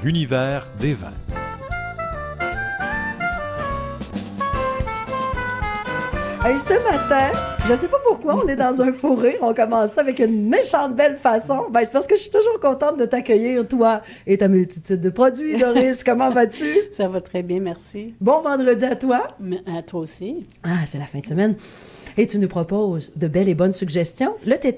l'univers des vins. Hey, ce matin, je sais pas pourquoi, on est dans un fou rire. On commence ça avec une méchante belle façon. Ben, c'est parce que je suis toujours contente de t'accueillir, toi et ta multitude de produits. Doris, comment vas-tu? Ça va très bien, merci. Bon vendredi à toi. À toi aussi. Ah, c'est la fin de semaine. Et tu nous proposes de belles et bonnes suggestions. Là, tu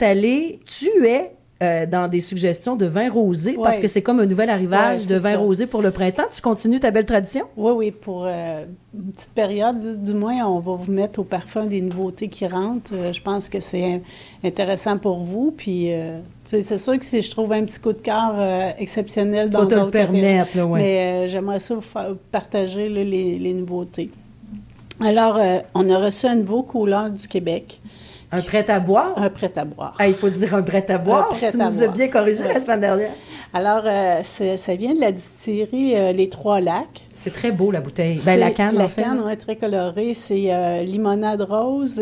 es dans des suggestions de vin rosé parce que c'est comme un nouvel arrivage de vin rosé pour le printemps. Tu continues ta belle tradition? Oui, pour une petite période, du moins, on va vous mettre au parfum des nouveautés qui rentrent. Je pense que c'est intéressant pour vous. Puis, c'est sûr que si je trouve un petit coup de cœur exceptionnel dans d'autres... Tu vas te le permettre, là, oui. Mais j'aimerais ça vous partager là, les nouveautés. Alors, on a reçu un nouveau couleur du Québec. Un prêt-à-boire? Un prêt-à-boire. Ah, il faut dire un prêt-à-boire. Tu nous as bien corrigé la semaine dernière. Alors, ça vient de la distillerie Les Trois Lacs. C'est très beau, la bouteille. Ben, la canne, en fait. La canne, oui, très colorée. C'est limonade rose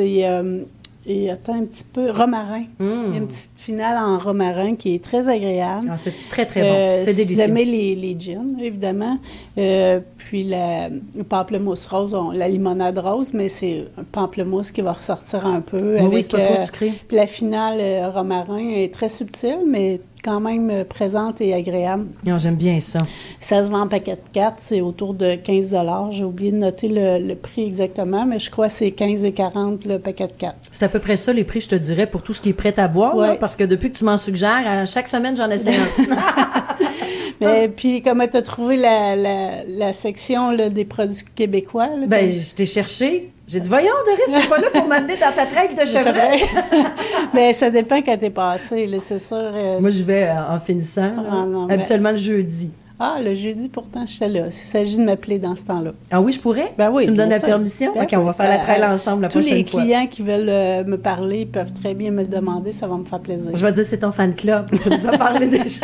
et attends un petit peu, romarin. Il y a une petite finale en romarin qui est très agréable. Ah, c'est très, très bon. C'est délicieux. Vous aimez les gins, évidemment. Puis le pamplemousse rose, la limonade rose, mais c'est un pamplemousse qui va ressortir un peu. Oui, c'est pas trop sucré. Puis la finale romarin est très subtile, mais quand même présente et agréable. Non, j'aime bien ça. Ça se vend en paquet de 4, c'est autour de 15 $. J'ai oublié de noter le prix exactement, mais je crois que c'est 15 et 40 le paquet de 4. C'est à peu près ça les prix, je te dirais, pour tout ce qui est prêt à boire, là, parce que depuis que tu m'en suggères, à chaque semaine, j'en essaie un. Mais puis, comment tu as trouvé la section là, des produits québécois? Là, ben, je t'ai cherché. J'ai dit, voyons, Doris, t'es pas là pour m'amener dans ta trêve de chevreuil. Mais ça dépend quand t'es passé, là, c'est sûr. Moi, je vais en finissant, habituellement le jeudi. Ah, le jeudi, pourtant, je suis là. Il s'agit de m'appeler dans ce temps-là. Ah oui, je pourrais? Ben oui. Tu me donnes la permission? Ben OK, on va faire la trail ensemble la prochaine fois. Tous les clients qui veulent me parler peuvent très bien me le demander. Ça va me faire plaisir. Je vais dire, c'est ton fan club. Tu nous as parlé déjà.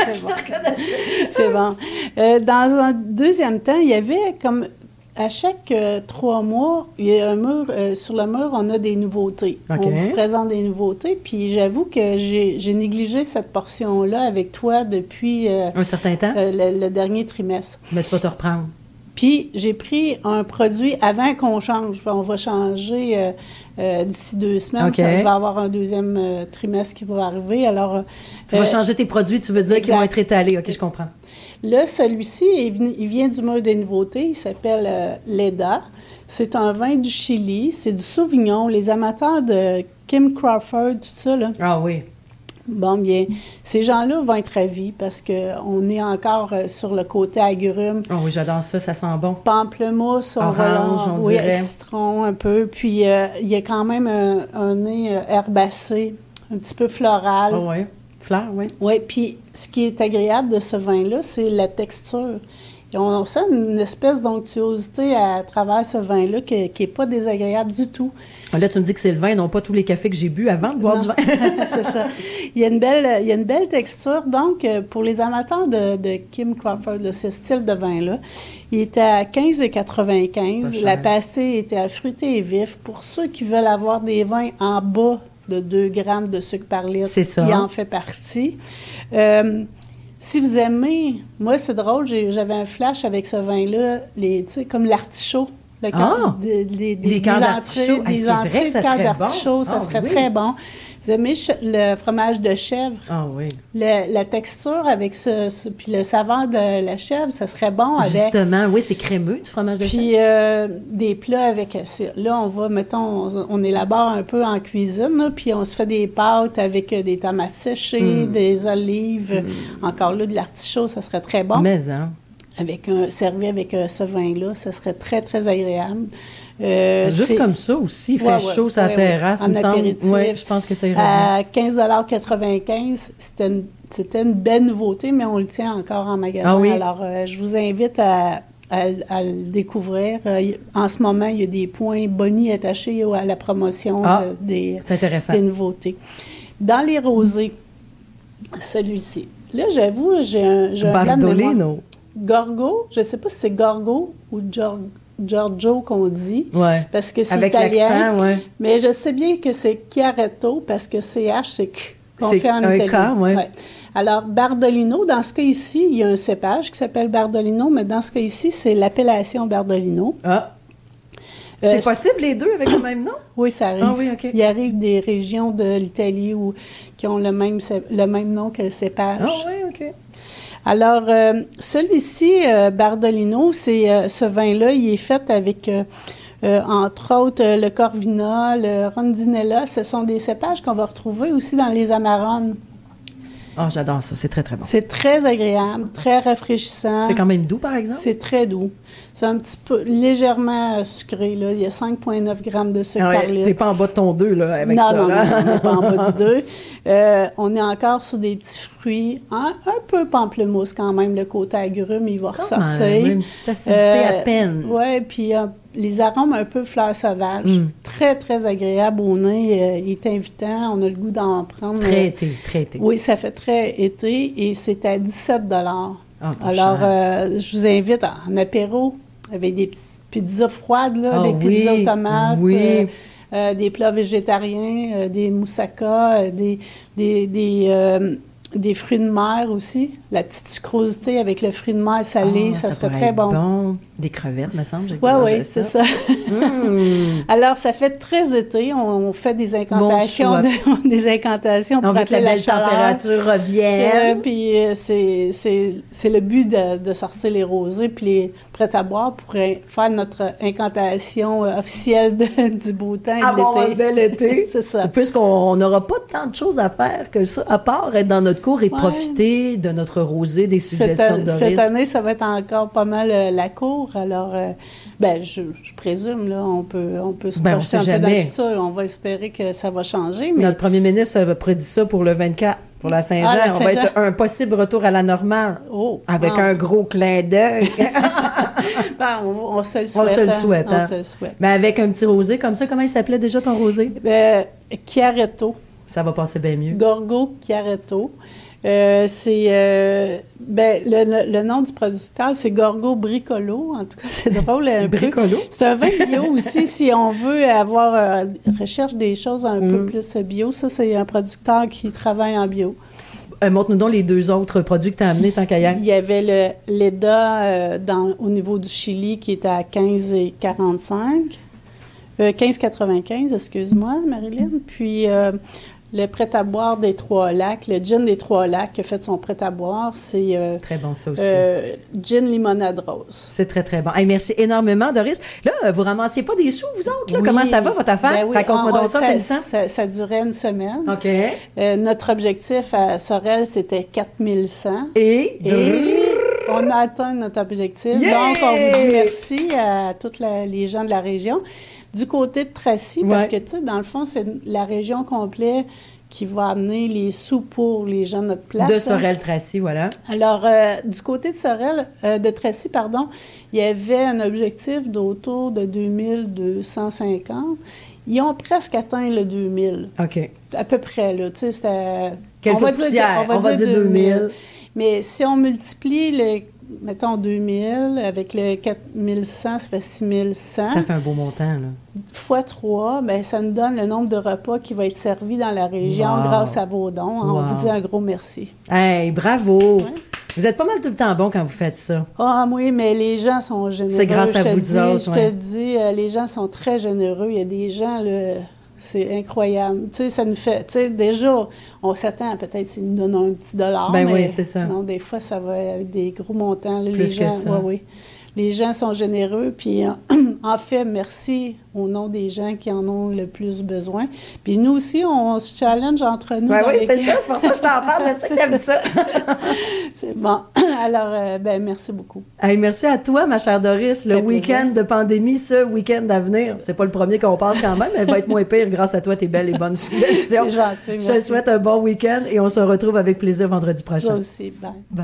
C'est bon. Dans un deuxième temps, il y avait comme... À chaque 3 mois, il y a un mur, sur le mur, on a des nouveautés. Okay. On vous présente des nouveautés, puis j'avoue que j'ai négligé cette portion-là avec toi depuis... un certain temps? Le dernier trimestre. Mais tu vas te reprendre. Puis j'ai pris un produit avant qu'on change. On va changer d'ici 2 semaines. Okay. Ça va avoir un deuxième trimestre qui va arriver. Alors, tu vas changer tes produits, tu veux dire qu'ils vont être étalés. OK, je comprends. Là, celui-ci, il vient du mur des nouveautés. Il s'appelle Leda. C'est un vin du Chili. C'est du Sauvignon. Les amateurs de Kim Crawford, tout ça, là. Ah oui. Bon, bien, ces gens-là vont être ravis parce qu'on est encore sur le côté agrumes. Oh oui, j'adore ça, ça sent bon. Pamplemousse, orange, on dirait. Citron un peu. Puis, il y a quand même un nez herbacé, un petit peu floral. Ah oui, fleur, oui. Oui, puis ce qui est agréable de ce vin-là, c'est la texture. Et on sent une espèce d'onctuosité à travers ce vin-là qui n'est pas désagréable du tout. Là, tu me dis que c'est le vin, non pas tous les cafés que j'ai bu avant de boire du vin. C'est ça. Il y a une belle texture. Donc, pour les amateurs de Kim Crawford, de ce style de vin-là, il était à 15,95 $. La passée était à fruité et vif. Pour ceux qui veulent avoir des vins en bas de 2 grammes de sucre par litre, il en fait partie. Si vous aimez, moi, c'est drôle, j'avais un flash avec ce vin-là, tu sais, comme l'artichaut. Des cœurs d'artichaut. Des entrées de cœurs d'artichaut, ça serait très bon. Vous aimez le fromage de chèvre? Ah oui. La texture avec puis le saveur de la chèvre, ça serait bon avec... Justement, oui, c'est crémeux du fromage de chèvre. Puis des plats avec ça. Là, on va, mettons, on élabore un peu en cuisine, là, puis on se fait des pâtes avec des tomates séchées, des olives. Encore là, de l'artichaut, ça serait très bon. Mais, hein? Servi avec ce vin-là, ça serait très, très agréable. Juste comme ça aussi, il fait chaud sur la terrasse, il me semble. Oui, je pense que c'est à 15,95 $, c'était une belle nouveauté, mais on le tient encore en magasin. Ah oui? Alors, je vous invite à le découvrir. En ce moment, il y a des points bonus attachés à la promotion des nouveautés. Dans les rosés, celui-ci. Là, j'avoue, j'ai un Bardolino. Gorgo, je ne sais pas si c'est Gorgo ou Giorgio qu'on dit, parce que c'est avec italien. L'accent, mais je sais bien que c'est Chiaretto parce que CH, c'est qu'on fait en Italie. Cas, ouais. Ouais. Alors, Bardolino, dans ce cas ici, il y a un cépage qui s'appelle Bardolino, mais dans ce cas ici, c'est l'appellation Bardolino. Ah. C'est possible, les deux, avec le même nom? Oui, ça arrive. Ah oui, OK. Il arrive des régions de l'Italie qui ont le même nom que le cépage. Ah oui, OK. Alors, celui-ci, Bardolino, ce vin-là, il est fait avec, entre autres, le Corvina, le Rondinella. Ce sont des cépages qu'on va retrouver aussi dans les Amarones. Oh, j'adore ça. C'est très, très bon. C'est très agréable, très rafraîchissant. C'est quand même doux, par exemple? C'est très doux. C'est un petit peu légèrement sucré, là. Il y a 5,9 grammes de sucre par litre. T'es pas en bas de ton 2, là, avec ça. Non, on n'est pas en bas du 2. On est encore sur des petits fruits, un peu pamplemousse quand même. Le côté agrume, il va ressortir. Une petite acidité à peine. Oui, puis les arômes un peu fleurs sauvages. Très, très agréable au nez. Il est invitant. On a le goût d'en prendre. Très été, très été. Oui, ça fait très été et c'est à 17 Ah, Alors, je vous invite en apéro avec des petites pizzas froides, là, des pizzas aux tomates, des plats végétariens, des moussaka, des fruits de mer aussi. La petite sucrosité avec le fruit de mer salé, ça serait très bon. Des crevettes, me semble. Oui, c'est ça. Alors, ça fait très été. On fait des incantations, des incantations pour appeler la chaleur. Température revienne. Puis c'est le but de sortir les rosés puis les prêts à boire pour faire notre incantation officielle du beau temps et de l'été. Avoir un bel été. C'est ça. Puisqu'on n'aura pas tant de choses à faire que ça, à part être dans notre cour et profiter de notre rosée, des suggestions de Doris. Cette année, ça va être encore pas mal la cour. Alors, je présume, là, on peut se projeter un peu dans le futur. On va espérer que ça va changer. Mais... Notre premier ministre a prédit ça pour le 24, pour la Saint-Jean. On va être un possible retour à la normale. Avec un gros clin d'œil. On se le souhaite. On se le souhaite. On se le souhaite. Mais avec un petit rosé comme ça, comment il s'appelait déjà ton rosé? Chiaretto. Ça va passer bien mieux. Gorgo Chiaretto. C'est le nom du producteur, c'est Gorgo Bricolo. En tout cas, c'est drôle. Bricolo. C'est un vin bio aussi, si on veut avoir recherche des choses un peu plus bio. Ça, c'est un producteur qui travaille en bio. Montre-nous donc les deux autres produits que tu as amenés tant qu'à hier. Il y avait le Leda au niveau du Chili qui était à 15,45. 15,95, excuse-moi, Marilyn. Puis le prêt-à-boire des Trois-Lacs, le gin des Trois-Lacs qui a fait son prêt-à-boire, c'est... très bon, ça aussi. Gin limonade rose. C'est très, très bon. Hey, merci énormément, Doris. Là, vous ramassiez pas des sous, vous autres? Là? Oui. Comment ça va, votre affaire? Oui. Raconte-moi donc ça, Vincent. Ça durait une semaine. OK. Notre objectif à Sorel, c'était 4100. Et on a atteint notre objectif. Yeah! Donc, on vous dit merci à tous les gens de la région. Du côté de Tracy, parce que, tu sais, dans le fond, c'est la région complète qui va amener les sous pour les gens de notre place. De Sorel-Tracy, voilà. Alors, du côté de Tracy, il y avait un objectif d'autour de 2250. Ils ont presque atteint le 2000. OK. À peu près, là. Tu sais, c'était... On va dire 2000. Mais si on multiplie mettons 2000, avec le 4100, ça fait 6100. Ça fait un beau montant, là. Fois 3, bien, ça nous donne le nombre de repas qui va être servi dans la région grâce à vos dons. On vous dit un gros merci. Hey, bravo! Ouais. Vous êtes pas mal tout le temps bon quand vous faites ça. Ah oui, mais les gens sont généreux. C'est grâce à vous autres. Je te dis, les gens sont très généreux. Il y a des gens, là... C'est incroyable. Tu sais, ça nous fait... Tu sais, déjà, on s'attend peut-être s'ils nous donnent un petit dollar. Ben oui, c'est ça. Non, des fois, ça va avec des gros montants. Là, plus que ça. Oui. Les gens sont généreux. Puis, en fait, merci au nom des gens qui en ont le plus besoin. Puis nous aussi, on se challenge entre nous. Ben oui, c'est ça. C'est pour ça que je t'en parle. Je sais que t'aimes ça. C'est bon. Alors, merci beaucoup. Hey, merci à toi, ma chère Doris. Le week-end de pandémie, ce week-end à venir, c'est pas le premier qu'on passe quand même, mais il va être moins pire grâce à toi, tes belles et bonnes suggestions. C'est gentil, merci. Je te souhaite un bon week-end et on se retrouve avec plaisir vendredi prochain. Toi aussi. Bye.